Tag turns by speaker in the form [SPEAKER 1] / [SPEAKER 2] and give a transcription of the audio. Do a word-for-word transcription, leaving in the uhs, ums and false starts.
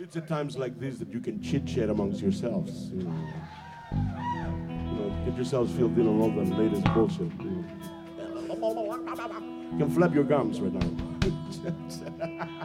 [SPEAKER 1] It's at times like this that you can chit-chat amongst yourselves. You know, you know get yourselves filled in on all the latest bullshit. You know. You can flap your gums right now.